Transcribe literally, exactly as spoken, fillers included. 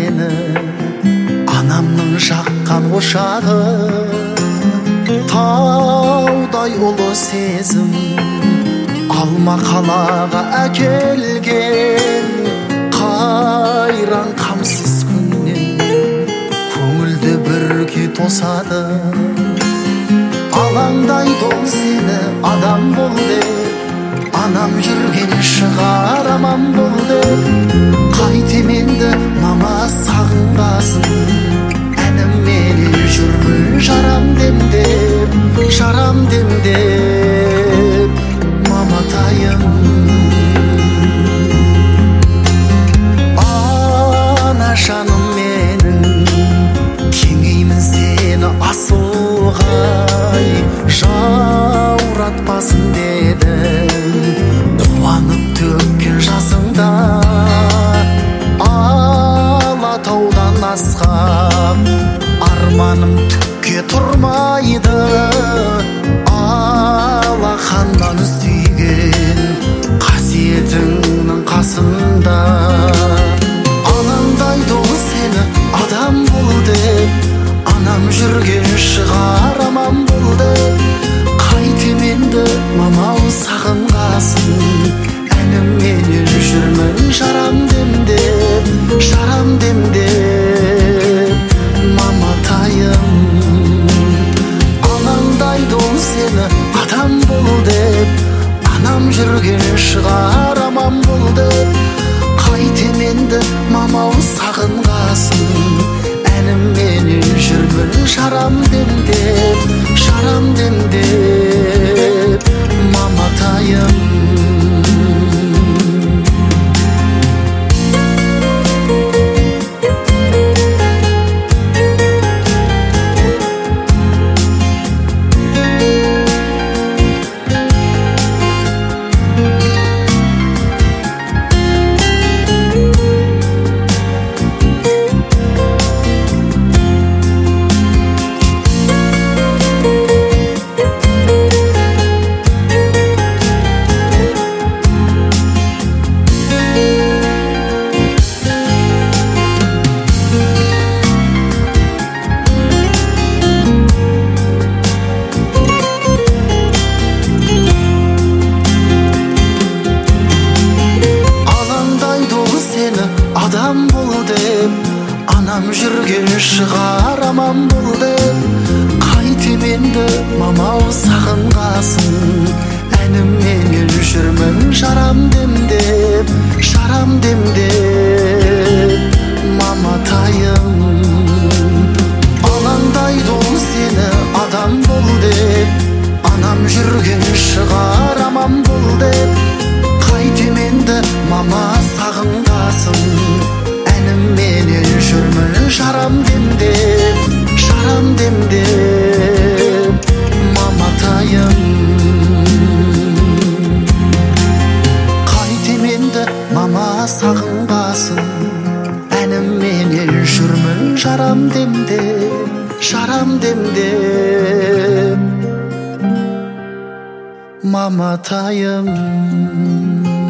мені анамның жаққан ошағы, таудай ұлы сезім алма қалаға әкелген. Қайран қамсыз күннен көңілді бір күй тосады. Алаңдайды ол сені адам бол деп, анам жүрген шығар аман бол деп. Қайтем енді мама сағынғасын, әніммен жүрмін жарам демдеп, жарам демдеп. Маматайым, ана жаным менің, кеңеймін сені асылғай, жауратпасын дедім қуанып төккен жасыңда. Алатаудан асқам арманым түкке тұрмайды, алақаннан сүйген қасиетіңнің қасында. Алаңдайды ол сені адам бол деп, анам жүрген шығар аман бол деп. Қайтем енді мамау сағынғасын, әніммен жүрмін жарам демдеп, жарам демдеп. Маматайым, алаңдайды ол сені адам бол деп, анам жүрген шығар аман бол деп. Қайтем енді мамау сағынғасын, әніммен жүрмін жарам демдеп, жарам демдеп. Маматайым, адам бол деп, анам жүрген шығар аман бол деп. Қайтем енді мамау сағынғасын, әніммен жүрмін жарам демдеп, жарам демдеп. Маматайым, алаңдайды ол сені адам бол деп, анам жүрген шығар аман бол деп. Қайтем енді мама сағынғасын, әніммен жүрмін жарам демдеп, жарам демдеп. Маматайым, қайтем енді мама сағынғасын, әніммен жүрмін жарам демдеп, жарам демдеп. Маматайым.